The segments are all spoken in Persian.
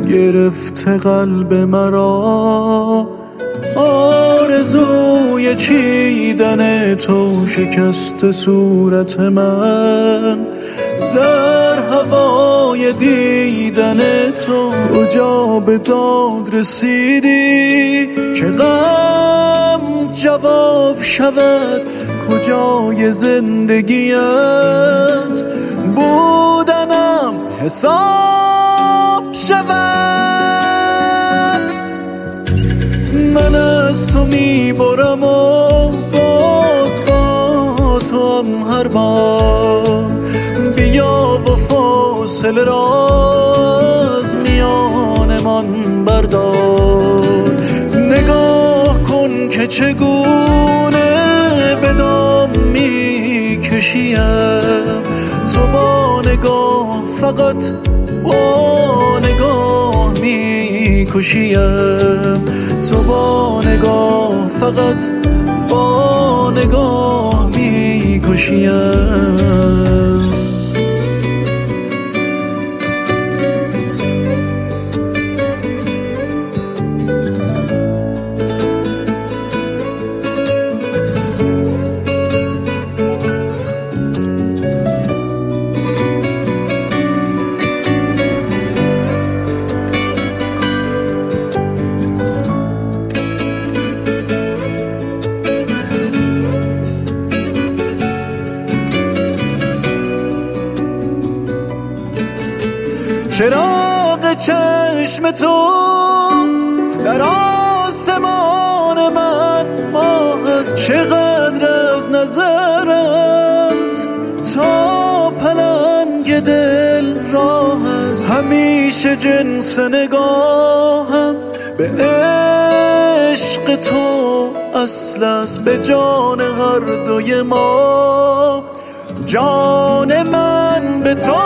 گرفته قلب مرا، آرزوی چیدن تو شکست صورت من. در هوای دیدن تو کجا به داد رسیدی که غم جواب شود؟ کجای زندگیت بودنم حساب شود؟ من از تو میبرم و باز با تو هم هر بار. بیا و فاصله راز میانمان بردار. نگاه کن که چگونه به دام میکشیم، تو با نگاه فقط با نگاه میکشیم، تو با نگاه فقط با نگاه میکشیم. چراغ چشم تو در آسمان من ماه است، چقدر از نظرت تا پلنگ دل راه است. همیشه جنس نگاهم به عشق تو اصل است، به جان هر دوی ما. جان من به تو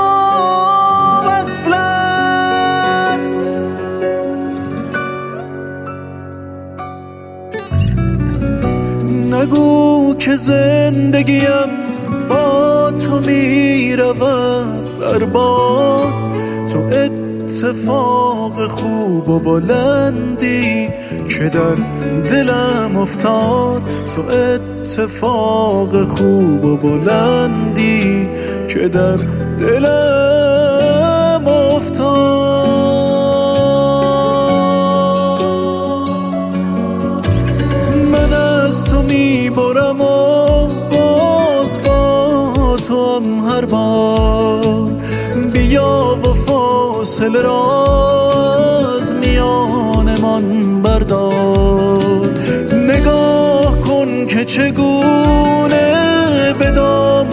نگو که زندگیم با تو میرود برباد. تو اتفاق خوب و بلندی که در دلم افتاد، تو اتفاق خوب و بلندی که در دلم افتاد. میبرم و باز با تو هم هر بار. بیا و فاصله راز میانمان بردار. نگاه کن که چگونه به دام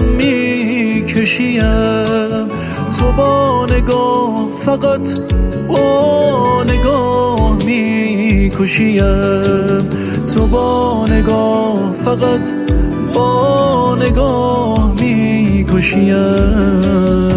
میکشیم، تو با نگاه فقط با نگاه میکشیم، تو با نگاه فقط با نگاه میکشیم.